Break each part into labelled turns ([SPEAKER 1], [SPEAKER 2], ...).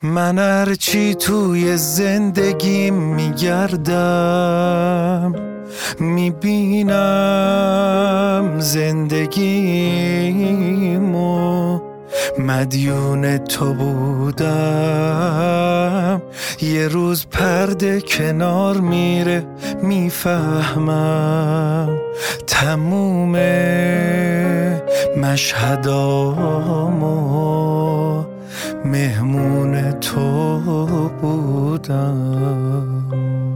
[SPEAKER 1] من هرچی توی زندگیم میگردم میبینم زندگیمو مدیون تو بودم. یه روز پرده کنار میره میفهمم تموم مشهدامو مهمون تو بودم.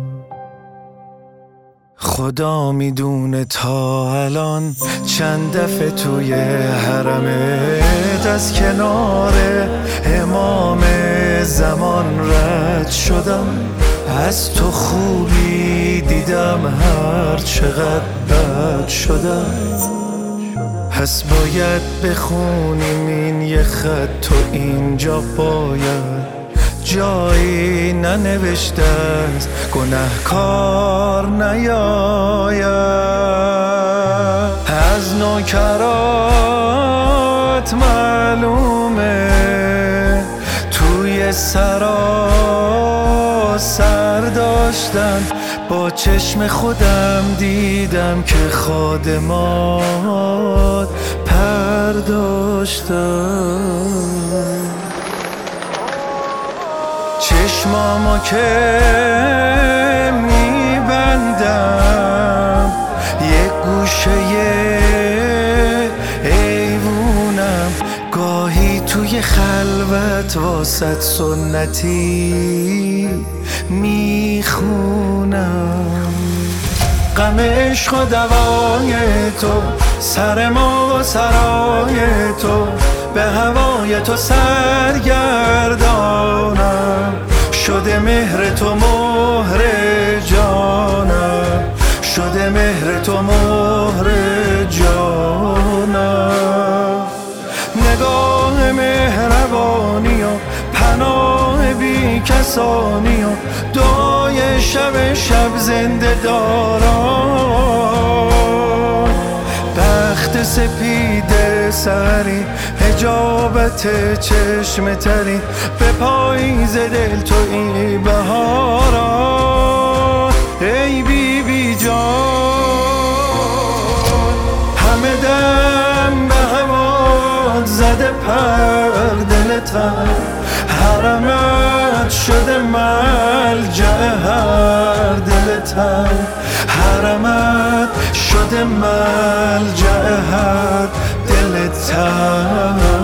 [SPEAKER 1] خدا میدونه تا الان چند دفعه توی حرمت از کنار امام زمان رد شدم. از تو خوبی دیدم هر چقدر بد شدم. پس باید بخونیم این یه خط تو اینجا باید جایی ننوشته از گنهکار نیاید. از نوکرات معلومه توی سر داشتن. با چشم خودم دیدم که خادمات پرداشتن. چشمامو که میبندم یک گوشه ایوونم. گاهی توی خلوت واسط سنتی میخونم. غم عشق و دوای تو سر ما و سرای تو به هوای تو سرگردانم. شده مهر تو مهر جانم. شده مهر تو مهر جانم. نگاه مهربانی و پناه بی کسانی و دعای شب زنده داران. بخت سپید سری حجابت چشم تری به پاییز دل تویی بهارا. ای بی بی جان همه دم به هوا زده پر دلتن. حرمت شده ملجأ هر دلتن. حرمت شده ملجأ هر دلتن.